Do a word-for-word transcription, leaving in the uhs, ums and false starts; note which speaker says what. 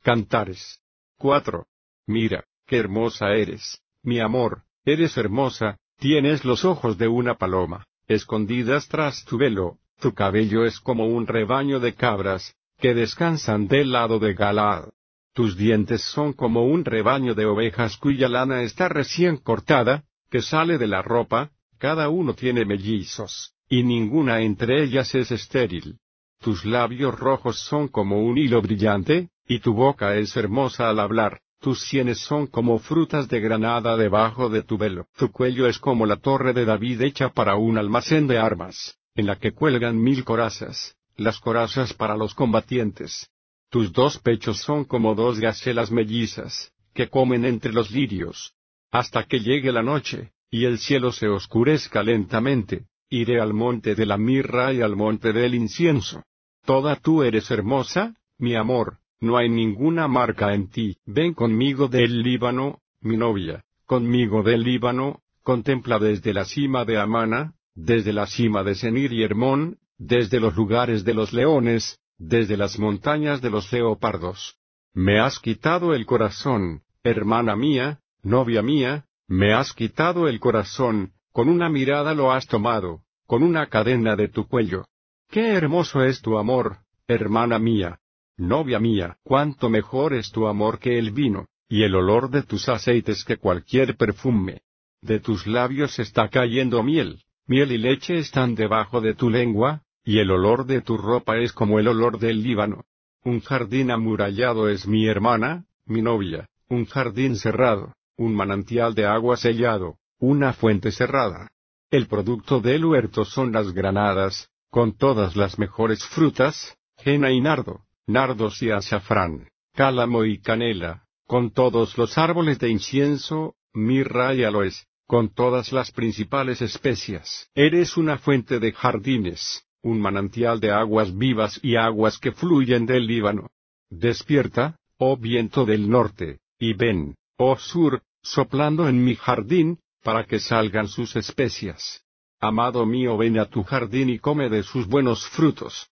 Speaker 1: Cantares cuatro. Mira, qué hermosa eres, mi amor, eres hermosa, tienes los ojos de una paloma, escondidas tras tu velo, tu cabello es como un rebaño de cabras, que descansan del lado de Galaad. Tus dientes son como un rebaño de ovejas cuya lana está recién cortada, que sale de la ropa, cada uno tiene mellizos, y ninguna entre ellas es estéril. Tus labios rojos son como un hilo brillante, y tu boca es hermosa al hablar, tus sienes son como frutas de granada debajo de tu velo. Tu cuello es como la torre de David hecha para un almacén de armas, en la que cuelgan mil corazas, las corazas para los combatientes. Tus dos pechos son como dos gacelas mellizas, que comen entre los lirios. Hasta que llegue la noche, y el cielo se oscurezca lentamente, iré al monte de la mirra y al monte del incienso. Toda tú eres hermosa, mi amor, no hay ninguna marca en ti. Ven conmigo del Líbano, mi novia, conmigo del Líbano, contempla desde la cima de Amana, desde la cima de Senir y Hermón, desde los lugares de los leones, desde las montañas de los leopardos. Me has quitado el corazón, hermana mía, novia mía, me has quitado el corazón, con una mirada lo has tomado, con una cadena de tu cuello. Qué hermoso es tu amor, hermana mía, novia mía, cuánto mejor es tu amor que el vino, y el olor de tus aceites que cualquier perfume. De tus labios está cayendo miel, miel y leche están debajo de tu lengua, y el olor de tu ropa es como el olor del Líbano. Un jardín amurallado es mi hermana, mi novia, un jardín cerrado, un manantial de agua sellado, una fuente cerrada. El producto del huerto son las granadas, con todas las mejores frutas, henna y nardo, nardos y azafrán, cálamo y canela, con todos los árboles de incienso, mirra y aloes, con todas las principales especias. Eres una fuente de jardines, un manantial de aguas vivas y aguas que fluyen del Líbano. Despierta, oh viento del norte, y ven, oh sur, soplando en mi jardín, para que salgan sus especias. Amado mío, ven a tu jardín y come de sus buenos frutos.